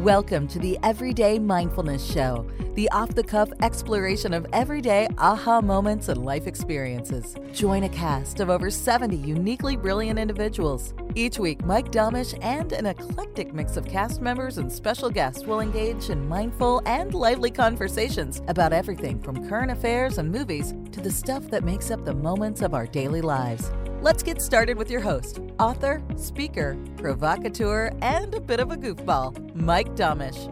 Welcome to the Everyday Mindfulness Show, the off-the-cuff exploration of everyday aha moments and life experiences. Join a cast of over 70 uniquely brilliant individuals. Each week, Mike Domish and an eclectic mix of cast members and special guests will engage in mindful and lively conversations about everything from current affairs and movies to the stuff that makes up the moments of our daily lives. Let's get started with your host, author, speaker, provocateur, and a bit of a goofball, Mike Domish.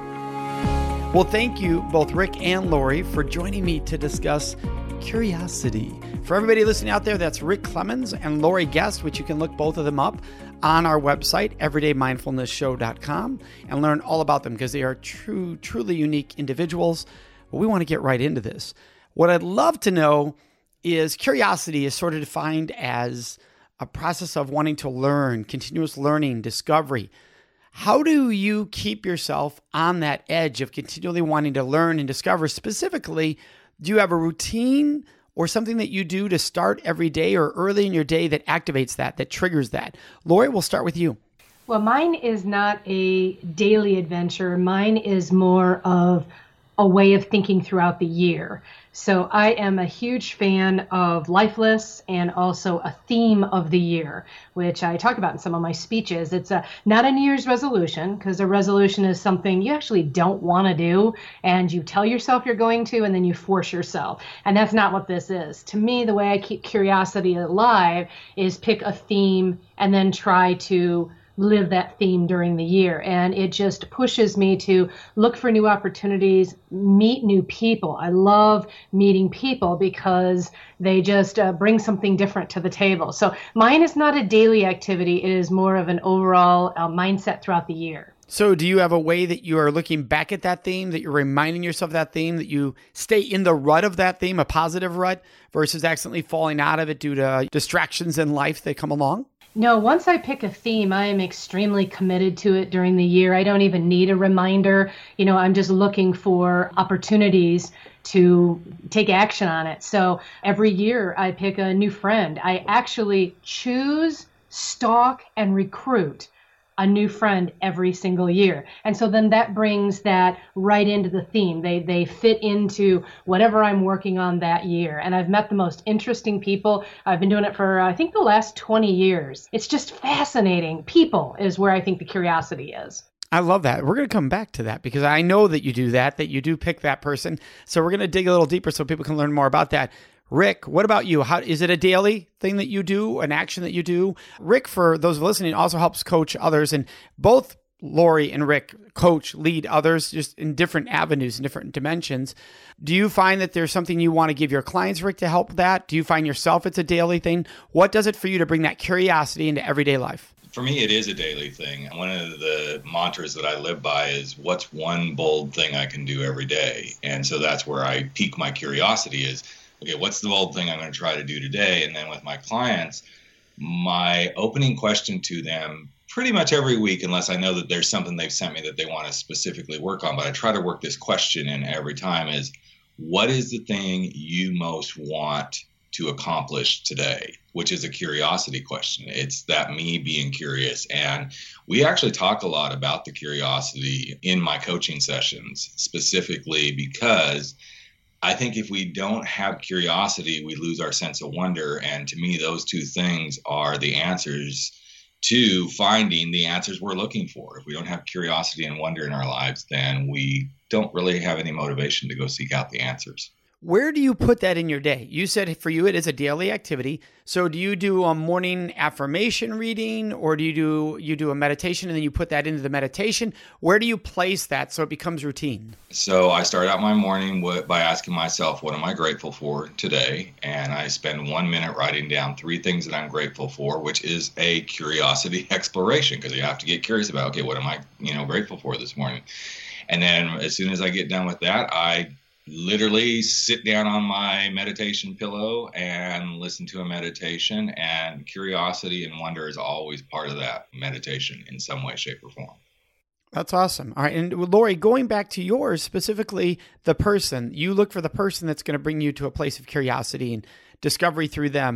Well, thank you, both Rick and Lori, for joining me to discuss curiosity. For everybody listening out there, that's Rick Clemens and Lori Guest, which you can look both of them up on our website, everydaymindfulnessshow.com, and learn all about them because they are truly unique individuals. But we want to get right into this. What I'd love to know is curiosity is sort of defined as a process of wanting to learn, continuous learning, discovery. How do you keep yourself on that edge of continually wanting to learn and discover? Specifically, do you have a routine or something that you do to start every day or early in your day that activates that triggers that? Lori, we'll start with you. Well, mine is not a daily adventure. Mine is more of a way of thinking throughout the year. So I am a huge fan of life lists and also a theme of the year, which I talk about in some of my speeches. It's not a New Year's resolution, because a resolution is something you actually don't want to do, and you tell yourself you're going to, and then you force yourself. And that's not what this is. To me, the way I keep curiosity alive is pick a theme and then try to live that theme during the year. And it just pushes me to look for new opportunities, meet new people. I love meeting people because they just bring something different to the table. So mine is not a daily activity. It is more of an overall mindset throughout the year. So do you have a way that you are looking back at that theme, that you're reminding yourself of that theme, that you stay in the rut of that theme, a positive rut, versus accidentally falling out of it due to distractions in life that come along? No, once I pick a theme, I am extremely committed to it during the year. I don't even need a reminder. I'm just looking for opportunities to take action on it. So every year I pick a new friend. I actually choose, stalk, and recruit a new friend every single year. And so then that brings that right into the theme. They fit into whatever I'm working on that year. And I've met the most interesting people. I've been doing it for, I think, the last 20 years. It's just fascinating. People is where I think the curiosity is. I love that. We're going to come back to that because I know that you do that you do pick that person. So we're going to dig a little deeper so people can learn more about that. Rick, what about you? How is it a daily thing that you do, an action that you do? Rick, for those listening, also helps coach others, and both Lori and Rick lead others just in different avenues, in different dimensions. Do you find that there's something you want to give your clients, Rick, to help that? Do you find yourself it's a daily thing? What does it for you to bring that curiosity into everyday life? For me, it is a daily thing. One of the mantras that I live by is, what's one bold thing I can do every day? And so that's where I pique my curiosity is, okay, what's the bold thing I'm going to try to do today? And then with my clients, my opening question to them pretty much every week, unless I know that there's something they've sent me that they want to specifically work on, but I try to work this question in every time is, what is the thing you most want to accomplish today? Which is a curiosity question. It's that me being curious. And we actually talk a lot about the curiosity in my coaching sessions, specifically because I think if we don't have curiosity, we lose our sense of wonder. And to me, those two things are the answers to finding the answers we're looking for. If we don't have curiosity and wonder in our lives, then we don't really have any motivation to go seek out the answers. Where do you put that in your day? You said for you it is a daily activity. So do you do a morning affirmation reading, or do you do a meditation and then you put that into the meditation? Where do you place that so it becomes routine? So I start out my morning by asking myself, what am I grateful for today? And I spend 1 minute writing down 3 things that I'm grateful for, which is a curiosity exploration, because you have to get curious about, okay, what am I grateful for this morning? And then as soon as I get done with that, I literally sit down on my meditation pillow and listen to a meditation, and curiosity and wonder is always part of that meditation in some way, shape, or form. That's awesome. All right. And Lori, going back to yours, specifically the person, you look for the person that's going to bring you to a place of curiosity and discovery through them.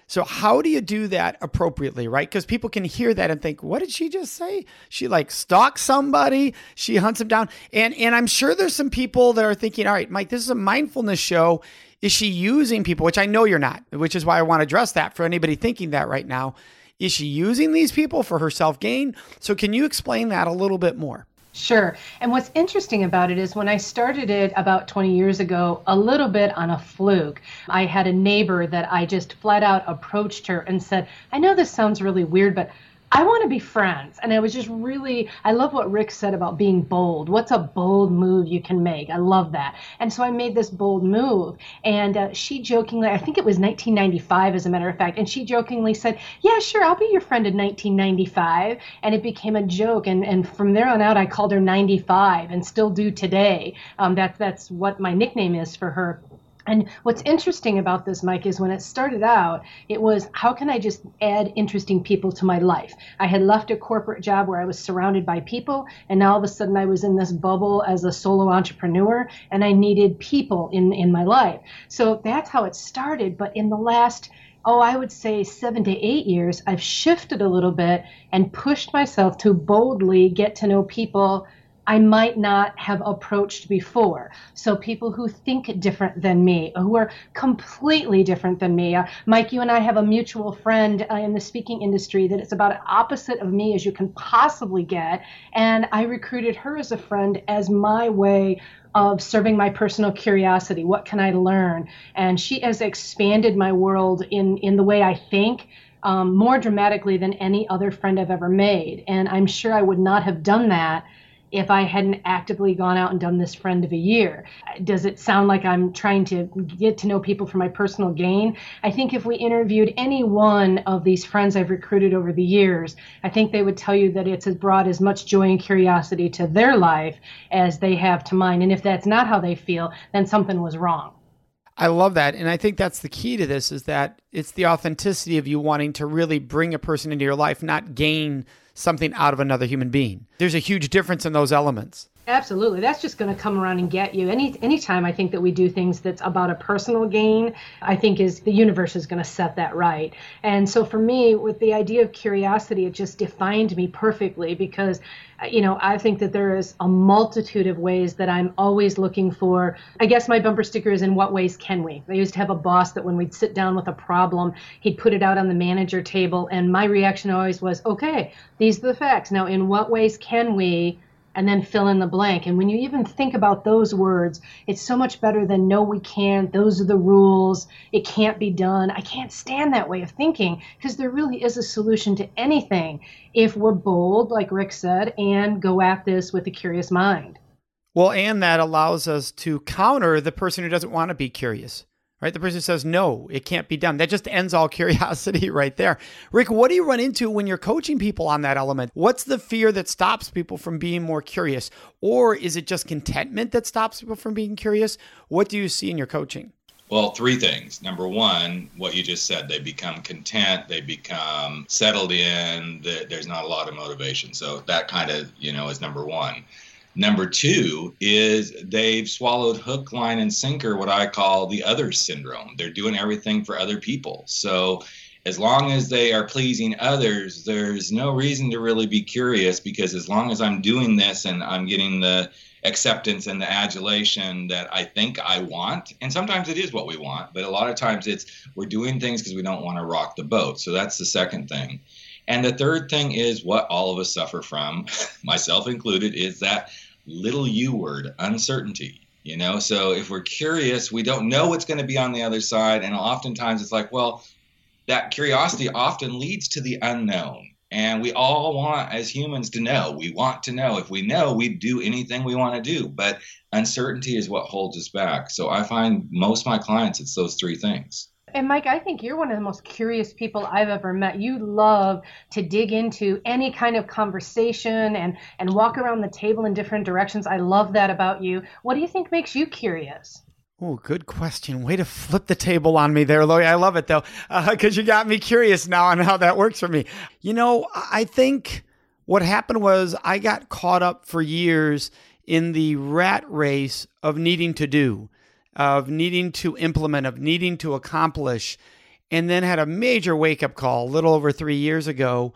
So how do you do that appropriately, right? Because people can hear that and think, what did she just say? She like stalks somebody, she hunts them down. And I'm sure there's some people that are thinking, all right, Mike, this is a mindfulness show. Is she using people? Which I know you're not, which is why I want to address that for anybody thinking that right now. Is she using these people for her self-gain? So can you explain that a little bit more? Sure. And what's interesting about it is when I started it about 20 years ago, a little bit on a fluke, I had a neighbor that I just flat out approached her and said, I know this sounds really weird, but I want to be friends. And I was just really, I love what Rick said about being bold. What's a bold move you can make? I love that. And so I made this bold move. And she jokingly, I think it was 1995 as a matter of fact, and she jokingly said, yeah, sure, I'll be your friend in 1995. And it became a joke. And from there on out, I called her 95 and still do today. That's what my nickname is for her. And what's interesting about this, Mike, is when it started out, it was, how can I just add interesting people to my life? I had left a corporate job where I was surrounded by people, and now all of a sudden I was in this bubble as a solo entrepreneur, and I needed people in my life. So that's how it started. But in the last, I would say 7 to 8 years, I've shifted a little bit and pushed myself to boldly get to know people I might not have approached before. So people who think different than me, who are completely different than me. Mike, you and I have a mutual friend in the speaking industry that is about opposite of me as you can possibly get. And I recruited her as a friend as my way of serving my personal curiosity. What can I learn? And she has expanded my world in the way I think. More dramatically than any other friend I've ever made. And I'm sure I would not have done that if I hadn't actively gone out and done this friend of a year. Does it sound like I'm trying to get to know people for my personal gain? I think if we interviewed any one of these friends I've recruited over the years, I think they would tell you that it's brought as much joy and curiosity to their life as they have to mine. And if that's not how they feel, then something was wrong. I love that. And I think that's the key to this, is that it's the authenticity of you wanting to really bring a person into your life, not gain something out of another human being. There's a huge difference in those elements. Absolutely. That's just going to come around and get you. Anytime I think that we do things that's about a personal gain, I think is the universe is going to set that right. And so for me, with the idea of curiosity, it just defined me perfectly because, I think that there is a multitude of ways that I'm always looking for. I guess my bumper sticker is, in what ways can we? I used to have a boss that when we'd sit down with a problem, he'd put it out on the manager table. And my reaction always was, okay, these are the facts. Now, in what ways can we? And then fill in the blank. And when you even think about those words, it's so much better than no, we can't, those are the rules, it can't be done. I can't stand that way of thinking because there really is a solution to anything if we're bold, like Rick said, and go at this with a curious mind. Well, and that allows us to counter the person who doesn't want to be curious. Right? The person says, no, it can't be done. That just ends all curiosity right there. Rick, what do you run into when you're coaching people on that element? What's the fear that stops people from being more curious? Or is it just contentment that stops people from being curious? What do you see in your coaching? Well, 3 things. Number 1, what you just said, they become content, they become settled in, there's not a lot of motivation. So that kind of, is number 1. Number 2 is they've swallowed hook, line, and sinker, what I call the other syndrome. They're doing everything for other people. So as long as they are pleasing others, there's no reason to really be curious, because as long as I'm doing this and I'm getting the acceptance and the adulation that I think I want, and sometimes it is what we want, but a lot of times we're doing things because we don't want to rock the boat. So that's the second thing. And the third thing is what all of us suffer from, myself included, is that little U word, uncertainty. So if we're curious, we don't know what's going to be on the other side. And oftentimes it's like, well, that curiosity often leads to the unknown. And we all want, as humans, to know. We want to know. If we know, we do anything we want to do. But uncertainty is what holds us back. So I find most of my clients, it's those 3 things. And Mike, I think you're one of the most curious people I've ever met. You love to dig into any kind of conversation and walk around the table in different directions. I love that about you. What do you think makes you curious? Oh, good question. Way to flip the table on me there, Lori. I love it, though, because you got me curious now on how that works for me. I think what happened was I got caught up for years in the rat race of needing to do, of needing to implement, of needing to accomplish. and then had a major wake-up call a little over 3 years ago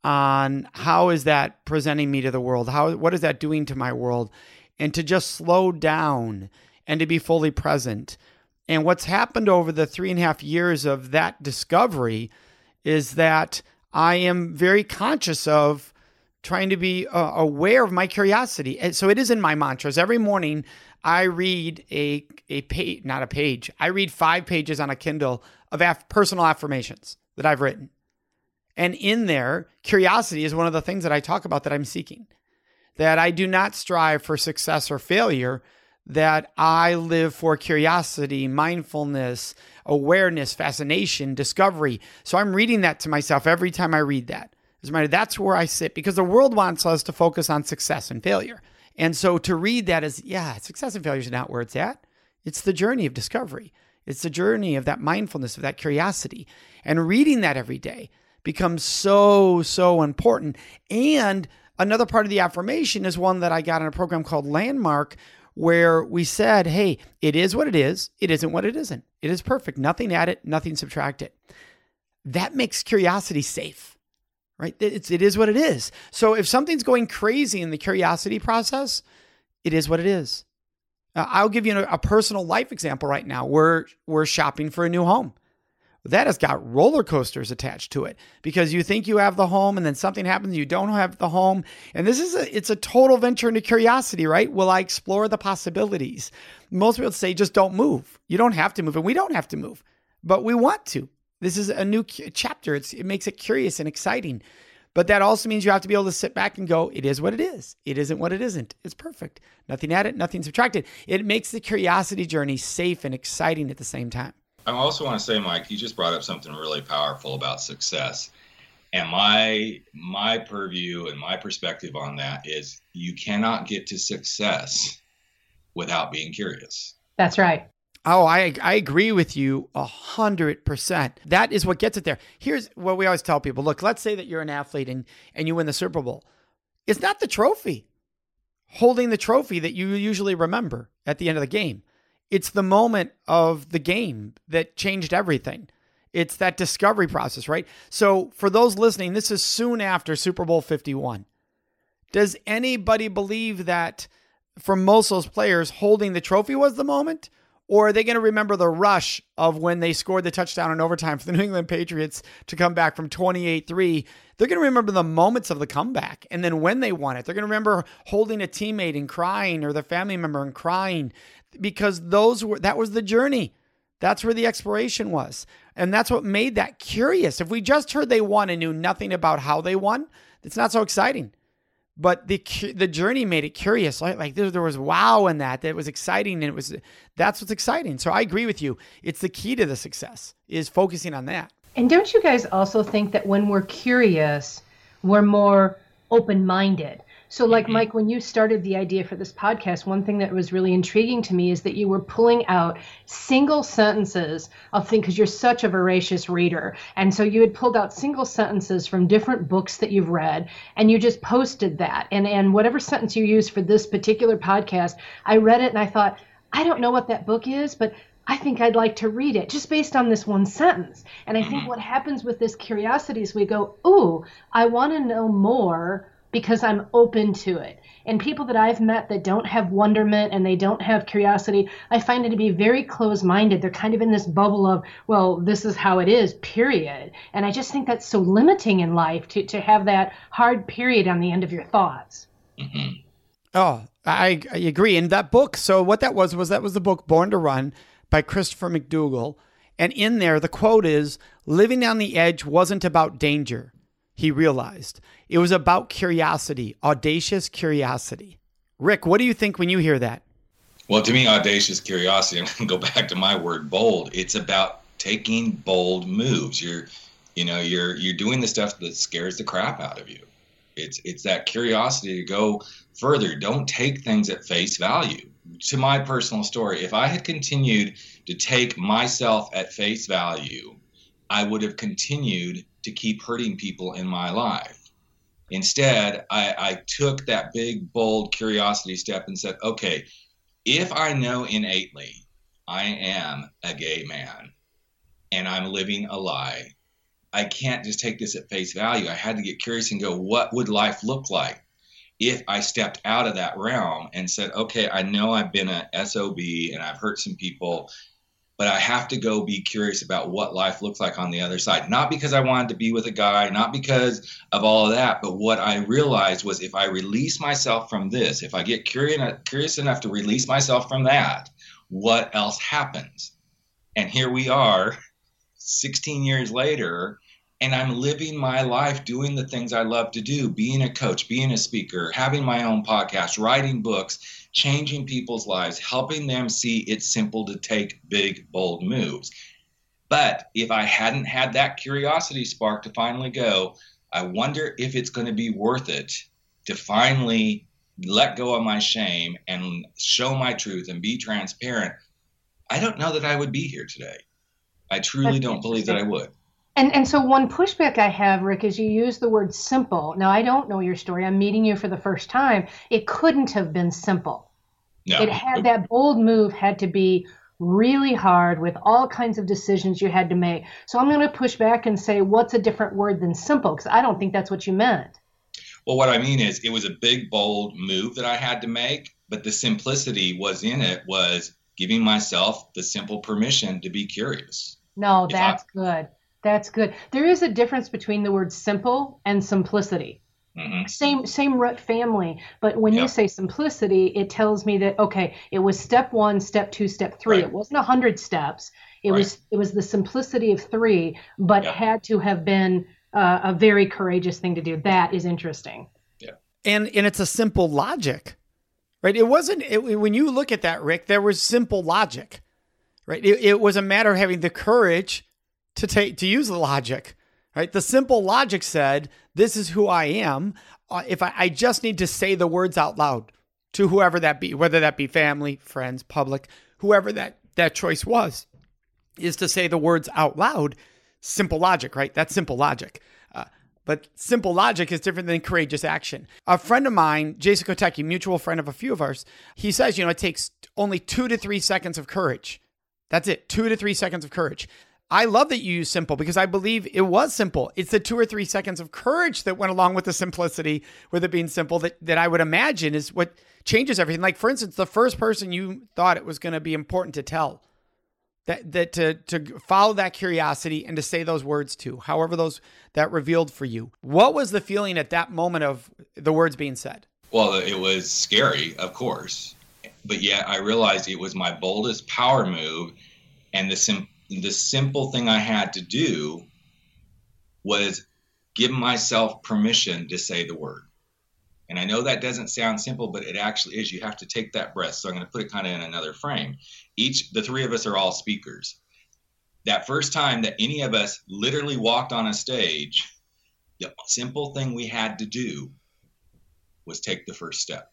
on how is that presenting me to the world? What is that doing to my world? And to just slow down and to be fully present. And what's happened over the 3.5 years of that discovery is that I am very conscious of trying to be aware of my curiosity. And so it is in my mantras. Every morning I read a page, not a page. I read 5 pages on a Kindle of personal affirmations that I've written. And in there, curiosity is one of the things that I talk about that I'm seeking. That I do not strive for success or failure, that I live for curiosity, mindfulness, awareness, fascination, discovery. So I'm reading that to myself every time I read that. As a matter, that's where I sit, because the world wants us to focus on success and failure. And so to read that is, success and failure is not where it's at. It's the journey of discovery. It's the journey of that mindfulness, of that curiosity. And reading that every day becomes so, so important. And another part of the affirmation is one that I got in a program called Landmark, where we said, hey, it is what it is. It isn't what it isn't. It is perfect. Nothing add it, nothing subtract it. That makes curiosity safe, right? It is what it is. So if something's going crazy in the curiosity process, it is what it is. I'll give you a personal life example right now. We're shopping for a new home. That has got roller coasters attached to it, because you think you have the home and then something happens, you don't have the home. And it's a total venture into curiosity, right? Will I explore the possibilities? Most people say, just don't move. You don't have to move, and we don't have to move, but we want to. This is a new chapter. It makes it curious and exciting. But that also means you have to be able to sit back and go, it is what it is. It isn't what it isn't. It's perfect. Nothing added, nothing subtracted. It makes the curiosity journey safe and exciting at the same time. I also want to say, Mike, you just brought up something really powerful about success. And my purview and my perspective on that is you cannot get to success without being curious. That's right. Oh, I agree with you 100%. That is what gets it there. Here's what we always tell people. Look, let's say that you're an athlete and you win the Super Bowl. It's not the trophy, holding the trophy, that you usually remember at the end of the game. It's the moment of the game that changed everything. It's that discovery process, right? So for those listening, this is soon after Super Bowl 51. Does anybody believe that for most of those players, holding the trophy was the moment? Or are they going to remember the rush of when they scored the touchdown in overtime for the New England Patriots to come back from 28-3? They're going to remember the moments of the comeback. And then when they won it, they're going to remember holding a teammate and crying, or the family member and crying, because that was the journey. That's where the exploration was. And that's what made that curious. If we just heard they won and knew nothing about how they won, it's not so exciting. But the journey made it curious. Like there was wow in that. That was exciting, and that's what's exciting. So I agree with you. It's the key to the success is focusing on that. And don't you guys also think that when we're curious, we're more open-minded? So like, Mike, when you started the idea for this podcast, one thing that was really intriguing to me is that you were pulling out single sentences of things, because you're such a voracious reader. And so you had pulled out single sentences from different books that you've read, and you just posted that. And whatever sentence you used for this particular podcast, I read it and I thought, I don't know what that book is, but I think I'd like to read it just based on this one sentence. And I think what happens with this curiosity is we go, ooh, I want to know more, because I'm open to it. And people that I've met that don't have wonderment and they don't have curiosity, I find it to be very closed-minded. They're kind of in this bubble of, well, this is how it is, period. And I just think that's so limiting in life to have that hard period on the end of your thoughts. Mm-hmm. Oh, I agree. And that book, so what that was the book Born to Run by Christopher McDougall. And in there, the quote is, living on the edge wasn't about danger, he realized. It was about curiosity, audacious curiosity. Rick, what do you think when you hear that? Well, to me, audacious curiosity, I'm going to go back to my word, bold. It's about taking bold moves. You're doing the stuff that scares the crap out of you. It's that curiosity to go further. Don't take things at face value. To my personal story, if I had continued to take myself at face value, I would have continued to keep hurting people in my life. Instead, I took that big, bold curiosity step and said, okay, if I know innately I am a gay man, and I'm living a lie, I can't just take this at face value. I had to get curious and go, what would life look like if I stepped out of that realm and said, okay, I know I've been a SOB and I've hurt some people, but I have to go be curious about what life looks like on the other side. Not because I wanted to be with a guy, not because of all of that, but what I realized was if I release myself from this, if I get curious enough to release myself from that, what else happens? And here we are 16 years later, and I'm living my life doing the things I love to do, being a coach, being a speaker, having my own podcast, writing books, changing people's lives, helping them see it's simple to take big, bold moves. But if I hadn't had that curiosity spark to finally go, I wonder if it's going to be worth it to finally let go of my shame and show my truth and be transparent. I don't know that I would be here today. I truly don't believe that I would. And so one pushback I have, Rick, is you use the word simple. Now, I don't know your story. I'm meeting you for the first time. It couldn't have been simple. No. It had that bold move had to be really hard with all kinds of decisions you had to make. So I'm going to push back and say, what's a different word than simple? Because I don't think that's what you meant. Well, what I mean is it was a big, bold move that I had to make, but the simplicity was giving myself the simple permission to be curious. No, that's good. That's good. There is a difference between the word simple and simplicity. Mm-hmm. Same root family, but when you say simplicity, it tells me that, okay, it was step 1, step 2, step 3. Right. It wasn't 100 steps. It was the simplicity of 3, but had to have been a very courageous thing to do. That is interesting. Yeah. And it's a simple logic, right? It wasn't, when you look at that, Rick, there was simple logic, right? It was a matter of having the courage to use the logic, right? The simple logic said, this is who I am. If I just need to say the words out loud to whoever that be, whether that be family, friends, public, whoever that choice was, is to say the words out loud. Simple logic, right? That's simple logic. But simple logic is different than courageous action. A friend of mine, Jason Kotecki, mutual friend of a few of ours, he says, it takes only 2 to 3 seconds of courage. That's it, 2 to 3 seconds of courage. I love that you use simple because I believe it was simple. It's the 2 or 3 seconds of courage that went along with the simplicity, with it being simple, that I would imagine is what changes everything. Like, for instance, the first person you thought it was going to be important to tell, that to follow that curiosity and to say those words to, however that revealed for you. What was the feeling at that moment of the words being said? Well, it was scary, of course, but yet I realized it was my boldest power move, and the simple thing I had to do was give myself permission to say the word. And I know that doesn't sound simple, but it actually is. You have to take that breath. So I'm going to put it kind of in another frame. The 3 of us are all speakers. That first time that any of us literally walked on a stage, the simple thing we had to do was take the first step.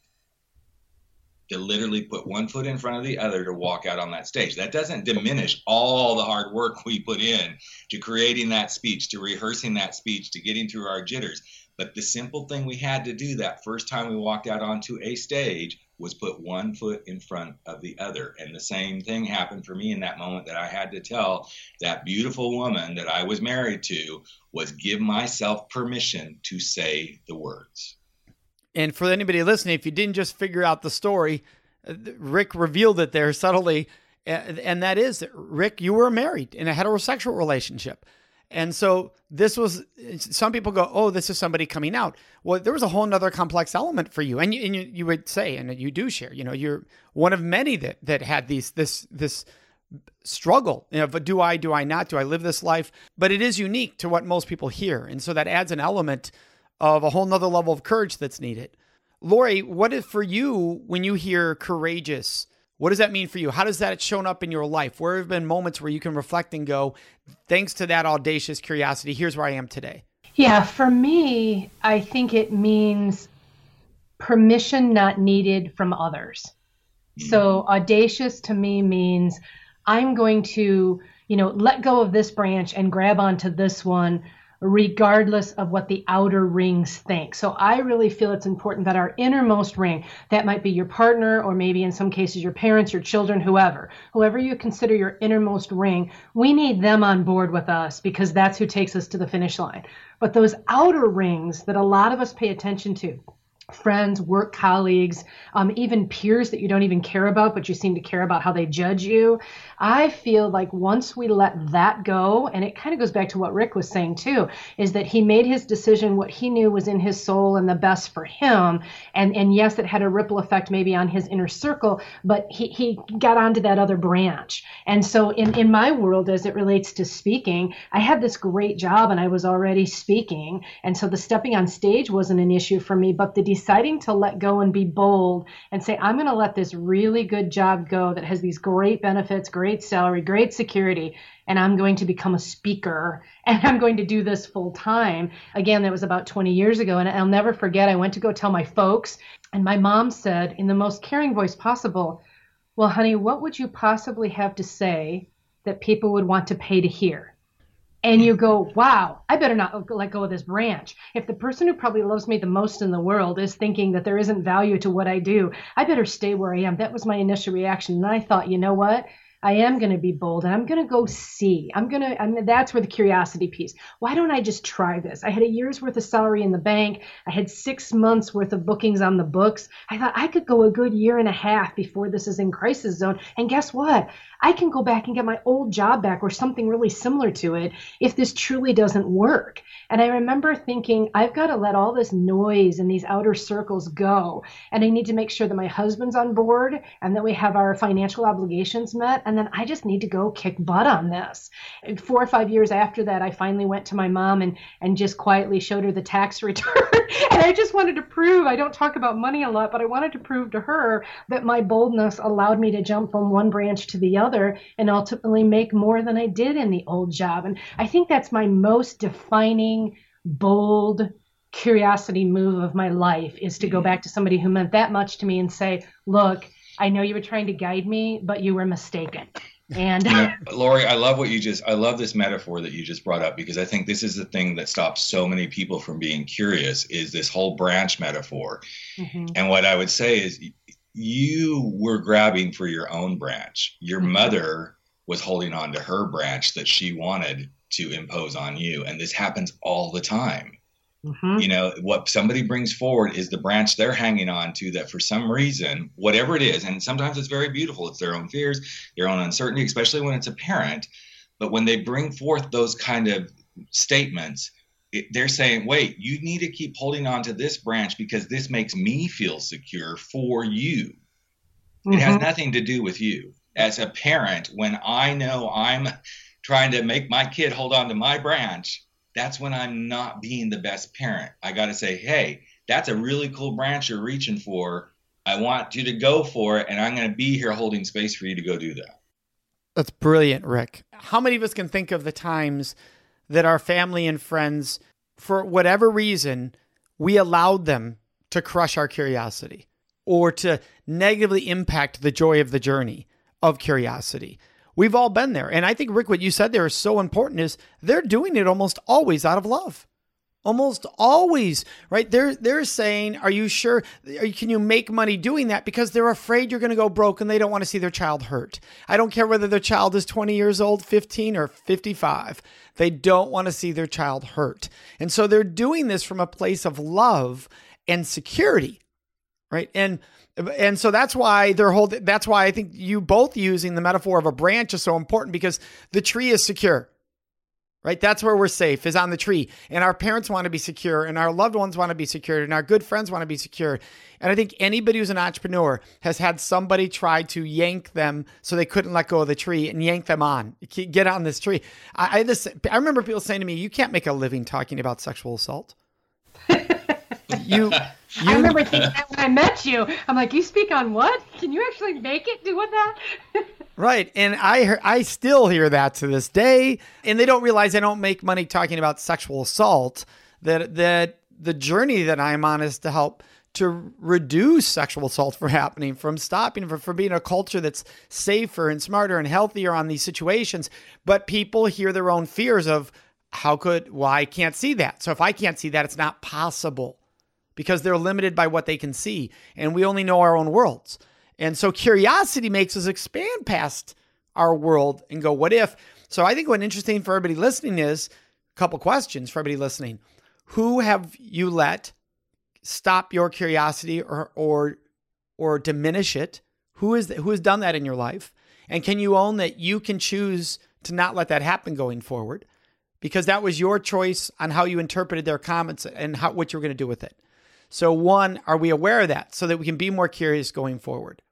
To literally put one foot in front of the other to walk out on that stage. That doesn't diminish all the hard work we put in to creating that speech, to rehearsing that speech, to getting through our jitters. But the simple thing we had to do that first time we walked out onto a stage was put one foot in front of the other. And the same thing happened for me in that moment, that I had to tell that beautiful woman that I was married to was give myself permission to say the words. And for anybody listening, if you didn't just figure out the story, Rick revealed it there subtly. And that is, Rick, you were married in a heterosexual relationship. And so this was, some people go, oh, this is somebody coming out. Well, there was a whole nother complex element for you. And you would say, and you do share, you're one of many that had this struggle, but do I not, do I live this life? But it is unique to what most people hear. And so that adds an element of a whole nother level of courage that's needed. Lori, what is for you when you hear courageous? What does that mean for you? How does that shown up in your life? Where have been moments where you can reflect and go, thanks to that audacious curiosity, here's where I am today? Yeah, for me, I think it means permission not needed from others. So audacious to me means I'm going to, let go of this branch and grab onto this one regardless of what the outer rings think. So I really feel it's important that our innermost ring, that might be your partner, or maybe in some cases your parents, your children, whoever you consider your innermost ring, we need them on board with us, because that's who takes us to the finish line. But those outer rings that a lot of us pay attention to, friends, work colleagues, even peers that you don't even care about, but you seem to care about how they judge you. I feel like once we let that go, and it kind of goes back to what Rick was saying too, is that he made his decision, what he knew was in his soul and the best for him. And yes, it had a ripple effect maybe on his inner circle, but he got onto that other branch. And so in my world, as it relates to speaking, I had this great job and I was already speaking. And so the stepping on stage wasn't an issue for me, but the deciding to let go and be bold and say, I'm going to let this really good job go that has these great benefits, great salary, great security, and I'm going to become a speaker and I'm going to do this full time. Again, that was about 20 years ago. And I'll never forget, I went to go tell my folks, and my mom said in the most caring voice possible, well, honey, what would you possibly have to say that people would want to pay to hear? And you go, wow, I better not let go of this branch. If the person who probably loves me the most in the world is thinking that there isn't value to what I do, I better stay where I am. That was my initial reaction. And I thought, you know what? I am going to be bold and I'm going to go see. That's where the curiosity piece. Why don't I just try this? I had a year's worth of salary in the bank. I had 6 months worth of bookings on the books. I thought I could go a good year and a half before this is in crisis zone. And guess what? I can go back and get my old job back or something really similar to it if this truly doesn't work. And I remember thinking, I've got to let all this noise and these outer circles go. And I need to make sure that my husband's on board and that we have our financial obligations met. And then I just need to go kick butt on this. And 4 or 5 years after that, I finally went to my mom and just quietly showed her the tax return. And I just wanted to prove, I don't talk about money a lot, but I wanted to prove to her that my boldness allowed me to jump from one branch to the other and ultimately make more than I did in the old job. And I think that's my most defining, bold curiosity move of my life, is to go back to somebody who meant that much to me and say, look, I know you were trying to guide me, but you were mistaken. And Lori, I love this metaphor that you just brought up, because I think this is the thing that stops so many people from being curious, is this whole branch metaphor. Mm-hmm. And what I would say is, you were grabbing for your own branch. Your mother was holding on to her branch that she wanted to impose on you. And this happens all the time. Mm-hmm. You know, what somebody brings forward is the branch they're hanging on to, that for some reason, whatever it is, and sometimes it's very beautiful, it's their own fears, their own uncertainty, especially when it's a parent. But when they bring forth those kind of statements, they're saying, wait, you need to keep holding on to this branch because this makes me feel secure for you. Mm-hmm. It has nothing to do with you. As a parent, when I know I'm trying to make my kid hold on to my branch, that's when I'm not being the best parent. I got to say, hey, that's a really cool branch you're reaching for. I want you to go for it, and I'm going to be here holding space for you to go do that. That's brilliant, Rick. How many of us can think of the times that our family and friends, for whatever reason, we allowed them to crush our curiosity or to negatively impact the joy of the journey of curiosity? We've all been there. And I think, Rick, what you said there is so important, is they're doing it almost always out of love. Almost always, right? They're saying, are you sure? Can you make money doing that? Because they're afraid you're going to go broke and they don't want to see their child hurt. I don't care whether their child is 20 years old, 15, or 55. They don't want to see their child hurt. And so they're doing this from a place of love and security, right? And so that's why that's why I think you both using the metaphor of a branch is so important, because the tree is secure. Right? That's where we're safe, is on the tree. And our parents want to be secure, and our loved ones want to be secured, and our good friends want to be secured. And I think anybody who's an entrepreneur has had somebody try to yank them so they couldn't let go of the tree and yank them on. Get on this tree. I remember people saying to me, you can't make a living talking about sexual assault. I remember thinking that when I met you. I'm like, you speak on what? Can you actually make it doing that? Right. And I still hear that to this day. And they don't realize I don't make money talking about sexual assault. That the journey that I'm on is to help to reduce sexual assault from happening, from stopping, for being a culture that's safer and smarter and healthier on these situations. But people hear their own fears of, Well, I can't see that. So if I can't see that, it's not possible because they're limited by what they can see. And we only know our own worlds. And so curiosity makes us expand past our world and go, what if? So I think what's interesting for everybody listening is a couple questions for everybody listening. Who have you let stop your curiosity or diminish it? Who has done that in your life? And can you own that you can choose to not let that happen going forward? Because that was your choice on how you interpreted their comments and what you were going to do with it. So 1, are we aware of that so that we can be more curious going forward?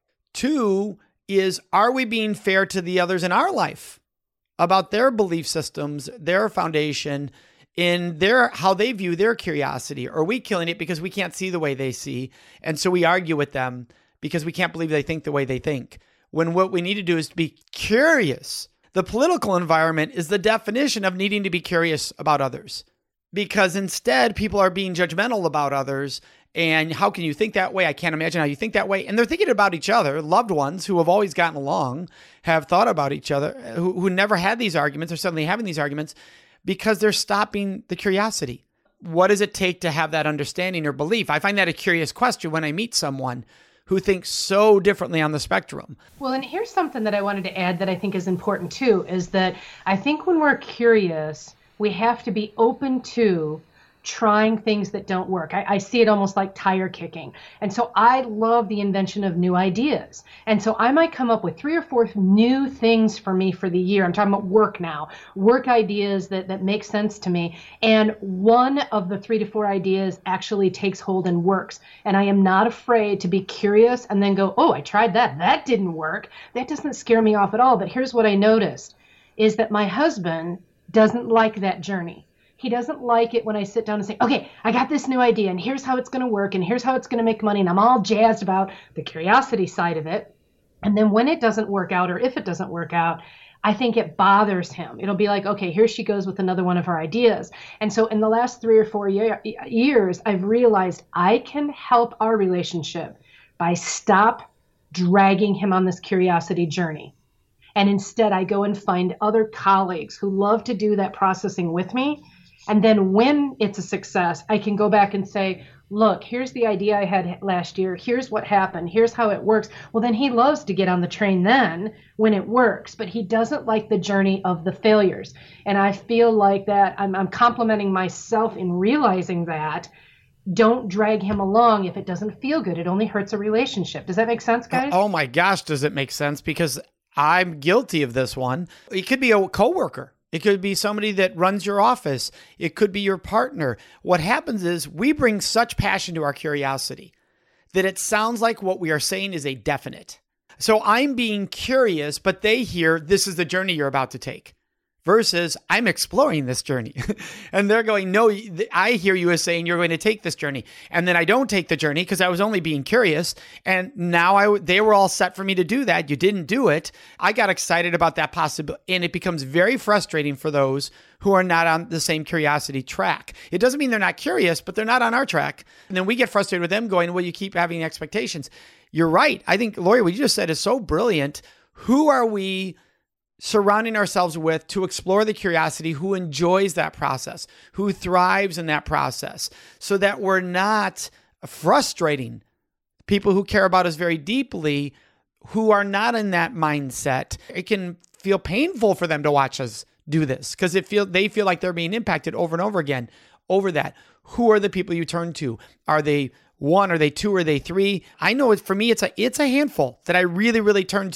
2 is, are we being fair to the others in our life about their belief systems, their foundation, in how they view their curiosity? Or are we killing it because we can't see the way they see? And so we argue with them because we can't believe they think the way they think. When what we need to do is to be curious. The political environment is the definition of needing to be curious about others, because instead people are being judgmental about others. And how can you think that way? I can't imagine how you think that way. And they're thinking about each other. Loved ones who have always gotten along have thought about each other, who never had these arguments, are suddenly having these arguments because they're stopping the curiosity. What does it take to have that understanding or belief? I find that a curious question when I meet someone who thinks so differently on the spectrum. Well, and here's something that I wanted to add that I think is important too, is that I think when we're curious, we have to be open to trying things that don't work. I see it almost like tire kicking. And so I love the invention of new ideas. And so I might come up with 3 or 4 new things for me for the year. I'm talking about work now, work ideas that make sense to me. And one of the 3 to 4 ideas actually takes hold and works. And I am not afraid to be curious and then go, oh, I tried that. That didn't work. That doesn't scare me off at all. But here's what I noticed is that my husband doesn't like that journey. He doesn't like it when I sit down and say, okay, I got this new idea and here's how it's going to work and here's how it's going to make money. And I'm all jazzed about the curiosity side of it. And then when it doesn't work out, or if it doesn't work out, I think it bothers him. It'll be like, okay, here she goes with another one of her ideas. And so in the last 3 or 4 years, I've realized I can help our relationship by stop dragging him on this curiosity journey. And instead, I go and find other colleagues who love to do that processing with me. And then when it's a success, I can go back and say, look, here's the idea I had last year. Here's what happened. Here's how it works. Well, then he loves to get on the train then when it works, but he doesn't like the journey of the failures. And I feel like that I'm complimenting myself in realizing that. Don't drag him along if it doesn't feel good. It only hurts a relationship. Does that make sense, guys? Oh my gosh, does it make sense? Because I'm guilty of this one. It could be a coworker. It could be somebody that runs your office. It could be your partner. What happens is we bring such passion to our curiosity that it sounds like what we are saying is a definite. So I'm being curious, but they hear this is the journey you're about to take versus I'm exploring this journey. And they're going, no, I hear you as saying you're going to take this journey. And then I don't take the journey because I was only being curious. And now they were all set for me to do that. You didn't do it. I got excited about that possibility. And it becomes very frustrating for those who are not on the same curiosity track. It doesn't mean they're not curious, but they're not on our track. And then we get frustrated with them going, well, you keep having expectations. You're right. I think, Lori, what you just said is so brilliant. Who are we surrounding ourselves with to explore the curiosity, who enjoys that process, who thrives in that process, so that we're not frustrating people who care about us very deeply, who are not in that mindset. It can feel painful for them to watch us do this because they feel like they're being impacted over and over again over that. Who are the people you turn to? Are they 1? Are they 2? Are they 3? I know for me, it's a handful that I really turn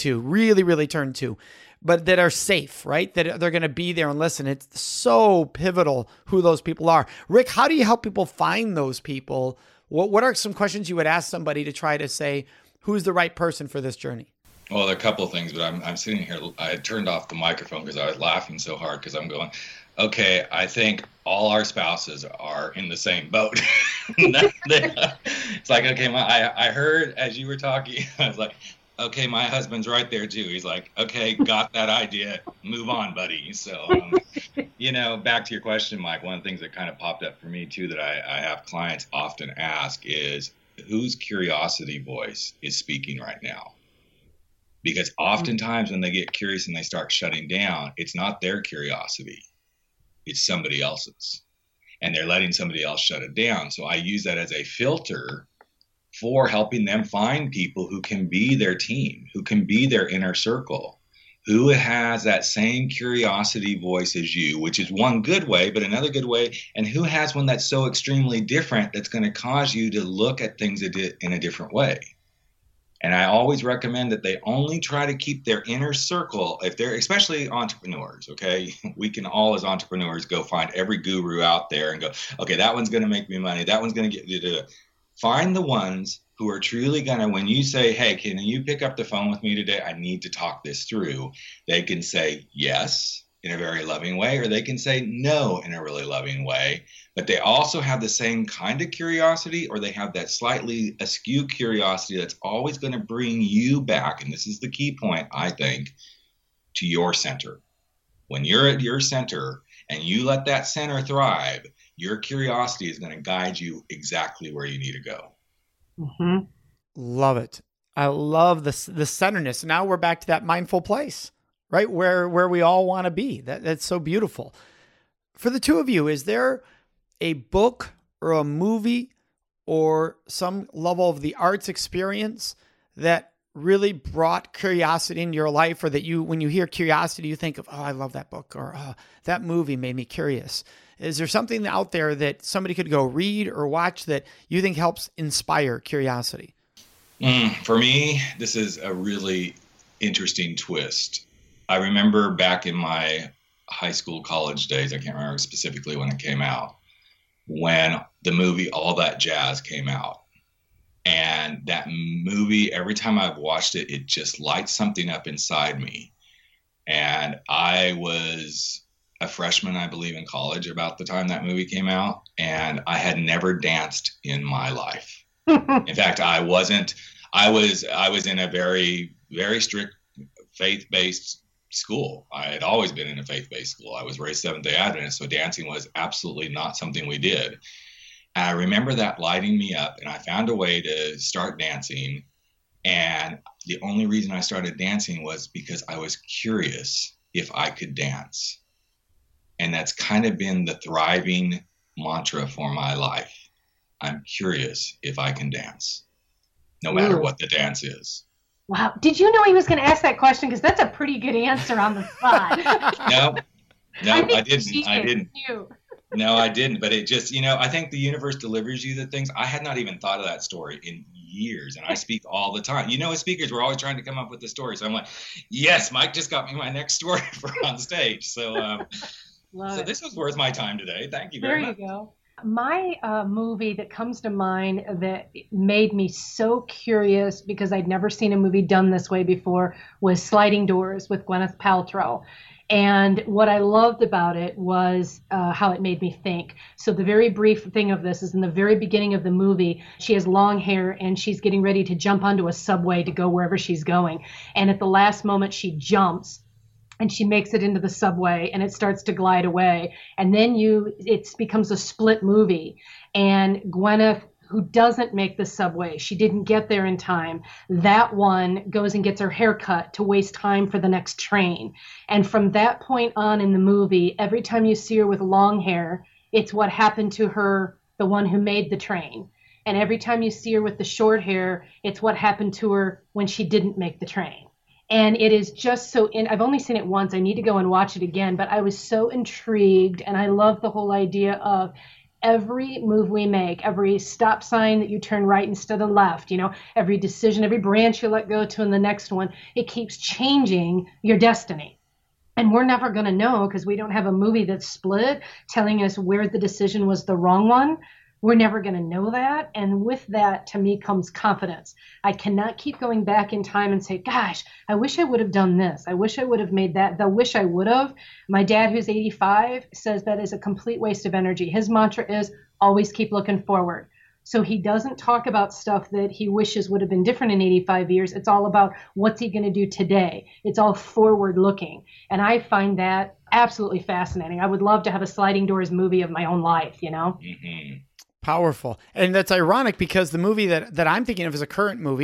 to, but that are safe, right? That they're going to be there and listen. It's so pivotal who those people are. Rick, how do you help people find those people? What are some questions you would ask somebody to try to say, who's the right person for this journey? Well, there are a couple of things, but I'm sitting here. I turned off the microphone because I was laughing so hard because I'm going, okay, I think all our spouses are in the same boat. It's like, okay, I heard as you were talking, I was like, okay, my husband's right there too. He's like, okay, got that idea. Move on, buddy. So, back to your question, Mike, one of the things that kind of popped up for me too that I have clients often ask is, whose curiosity voice is speaking right now? Because oftentimes when they get curious and they start shutting down, it's not their curiosity. It's somebody else's. And they're letting somebody else shut it down. So I use that as a filter for helping them find people who can be their team, who can be their inner circle, who has that same curiosity voice as you, which is one good way, but another good way, and who has one that's so extremely different that's going to cause you to look at things in a different way. And I always recommend that they only try to keep their inner circle, if they're especially entrepreneurs, okay? We can all as entrepreneurs go find every guru out there and go, okay, that one's going to make me money. That one's going to get, find the ones who are truly going to, when you say, hey, can you pick up the phone with me today? I need to talk this through. They can say yes in a very loving way, or they can say no in a really loving way. But they also have the same kind of curiosity, or they have that slightly askew curiosity that's always going to bring you back. And this is the key point, I think, to your center. When you're at your center and you let that center thrive, your curiosity is going to guide you exactly where you need to go. Mm-hmm. Love it. I love the centerness. Now we're back to that mindful place, right? Where we all want to be. That's so beautiful. For the two of you, is there a book or a movie or some level of the arts experience that really brought curiosity into your life, or that you, when you hear curiosity, you think of, oh, I love that book, or oh, that movie made me curious? Is there something out there that somebody could go read or watch that you think helps inspire curiosity? For me, this is a really interesting twist. I remember back in my high school, college days, I can't remember specifically when it came out, when the movie All That Jazz came out. And that movie, every time I've watched it, it just lights something up inside me. And I was a freshman, I believe, in college about the time that movie came out. And I had never danced in my life. In fact, I was in a very, very strict faith-based school. I had always been in a faith-based school. I was raised Seventh-day Adventist, so dancing was absolutely not something we did. And I remember that lighting me up, and I found a way to start dancing. And the only reason I started dancing was because I was curious if I could dance. And that's kind of been the thriving mantra for my life. I'm curious if I can dance, no matter what the dance is. Wow. Did you know he was going to ask that question? Because that's a pretty good answer on the spot. No, I didn't. No, I didn't. But it just, I think the universe delivers you the things. I had not even thought of that story in years. And I speak all the time. As speakers, we're always trying to come up with the story. So I'm like, yes, Mike just got me my next story for on stage. So, this was worth my time today. Thank you very much. There you go. My movie that comes to mind that made me so curious, because I'd never seen a movie done this way before, was Sliding Doors with Gwyneth Paltrow. And what I loved about it was how it made me think. So the very brief thing of this is in the very beginning of the movie, she has long hair and she's getting ready to jump onto a subway to go wherever she's going. And at the last moment, she jumps and she makes it into the subway and it starts to glide away. And then it becomes a split movie. And Gwyneth, who doesn't make the subway, she didn't get there in time, that one goes and gets her hair cut to waste time for the next train. And from that point on in the movie, every time you see her with long hair, it's what happened to her, the one who made the train. And every time you see her with the short hair, it's what happened to her when she didn't make the train. And it is just so, I've only seen it once. I need to go and watch it again, but I was so intrigued. And I love the whole idea of every move we make, every stop sign that you turn right instead of left, every decision, every branch you let go to in the next one, it keeps changing your destiny. And we're never going to know because we don't have a movie that's split telling us where the decision was the wrong one. We're never going to know that. And with that, to me, comes confidence. I cannot keep going back in time and say, gosh, I wish I would have done this. I wish I would have made that. The wish I would have. My dad, who's 85, says that is a complete waste of energy. His mantra is always keep looking forward. So he doesn't talk about stuff that he wishes would have been different in 85 years. It's all about what's he going to do today. It's all forward looking. And I find that absolutely fascinating. I would love to have a Sliding Doors movie of my own life, Mm-hmm. Powerful. And that's ironic because the movie that I'm thinking of is a current movie.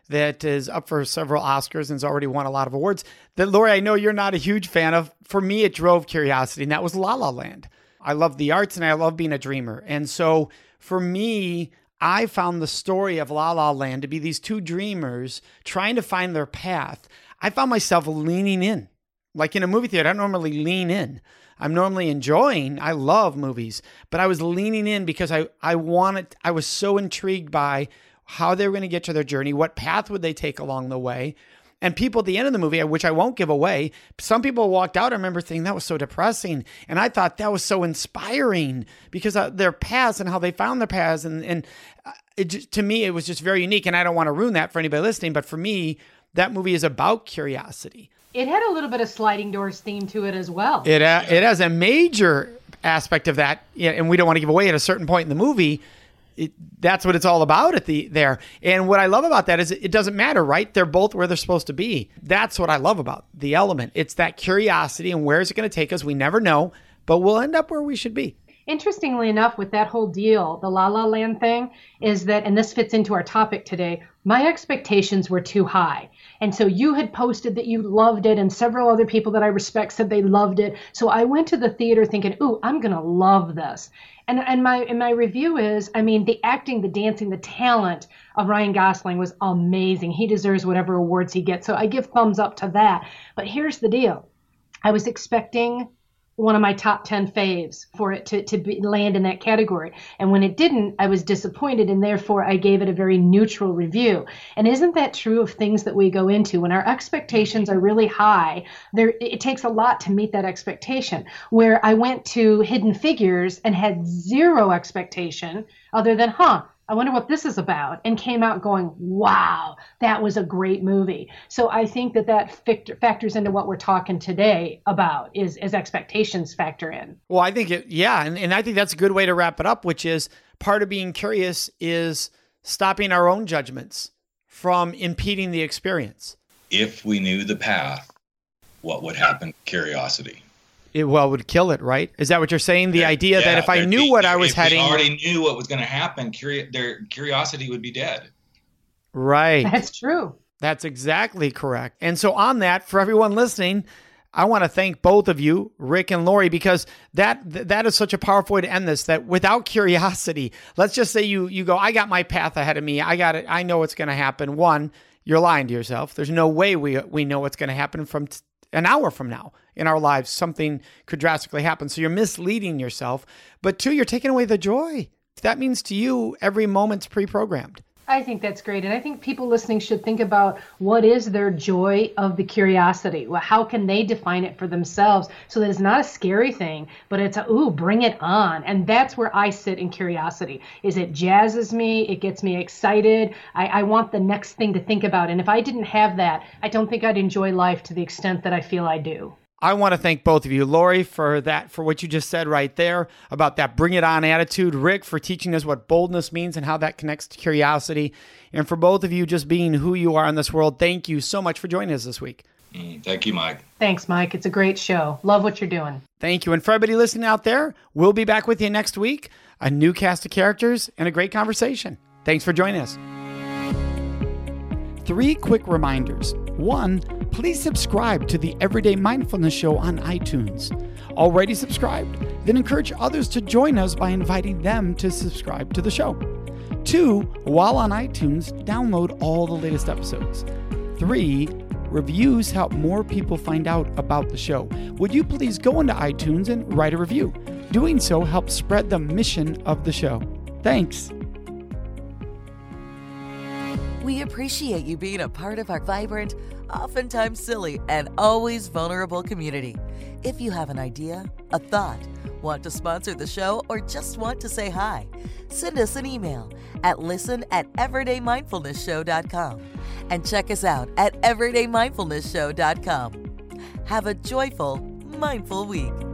that is up for several Oscars and has already won a lot of awards that, Lori, I know you're not a huge fan of. For me, it drove curiosity, and that was La La Land. I love the arts and I love being a dreamer. And so for me, I found the story of La La Land to be these two dreamers trying to find their path. I found myself leaning in. Like in a movie theater, I don't normally lean in. I'm normally enjoying, I love movies, but I was leaning in because I was so intrigued by how they were going to get to their journey, what path would they take along the way. And people at the end of the movie, which I won't give away, some people walked out. I remember thinking that was so depressing. And I thought that was so inspiring because their paths and how they found their paths. And to me, it was just very unique. And I don't want to ruin that for anybody listening. But for me, that movie is about curiosity. It had a little bit of sliding doors theme to it as well. It has a major aspect of that. And we don't want to give away at a certain point in the movie. That's what it's all about there. And what I love about that is it doesn't matter, right? They're both where they're supposed to be. That's what I love about the element. It's that curiosity, and where is it going to take us? We never know, but we'll end up where we should be. Interestingly enough, with that whole deal, the La La Land thing is that, and this fits into our topic today, my expectations were too high. And so you had posted that you loved it, and several other people that I respect said they loved it. So I went to the theater thinking, ooh, I'm going to love this. And my review is, I mean, the acting, the dancing, the talent of Ryan Gosling was amazing. He deserves whatever awards he gets. So I give thumbs up to that. But here's the deal. I was expecting one of my top 10 faves for it to land in that category. And when it didn't, I was disappointed, and therefore I gave it a very neutral review. And isn't that true of things that we go into? When our expectations are really high, it takes a lot to meet that expectation. Where I went to Hidden Figures and had zero expectation other than, I wonder what this is about, and came out going, wow, that was a great movie. So I think that factors into what we're talking today about is expectations factor in. Well, I think and I think that's a good way to wrap it up, which is part of being curious is stopping our own judgments from impeding the experience. If we knew the path, what would happen to curiosity? It would kill it, right? Is that what you're saying? The idea that if I knew what I was heading... If we already knew what was going to happen, their curiosity would be dead. Right. That's true. That's exactly correct. And so on that, for everyone listening, I want to thank both of you, Rick and Lori, because that is such a powerful way to end this, that without curiosity, let's just say you go, I got my path ahead of me. I got it. I know what's going to happen. One, you're lying to yourself. There's no way we know what's going to happen from an hour from now in our lives. Something could drastically happen. So you're misleading yourself. But two, you're taking away the joy. That means to you, every moment's pre-programmed. I think that's great. And I think people listening should think about what is their joy of the curiosity. Well, how can they define it for themselves so that it's not a scary thing, but it's bring it on. And that's where I sit in curiosity. Is it jazzes me? It gets me excited. I want the next thing to think about. And if I didn't have that, I don't think I'd enjoy life to the extent that I feel I do. I want to thank both of you, Lori, for what you just said right there about that bring it on attitude, Rick, for teaching us what boldness means and how that connects to curiosity, and for both of you just being who you are in this world. Thank you so much for joining us this week. Thank you, Mike. Thanks, Mike. It's a great show. Love what you're doing. Thank you. And for everybody listening out there, we'll be back with you next week, a new cast of characters and a great conversation. Thanks for joining us. 3 quick reminders. 1, please subscribe to the Everyday Mindfulness Show on iTunes. Already subscribed? Then encourage others to join us by inviting them to subscribe to the show. 2, while on iTunes, download all the latest episodes. 3, reviews help more people find out about the show. Would you please go into iTunes and write a review? Doing so helps spread the mission of the show. Thanks. We appreciate you being a part of our vibrant, oftentimes silly, and always vulnerable community. If you have an idea, a thought, want to sponsor the show, or just want to say hi, send us an email at listen@everydaymindfulnessshow.com and check us out at everydaymindfulnessshow.com. Have a joyful, mindful week.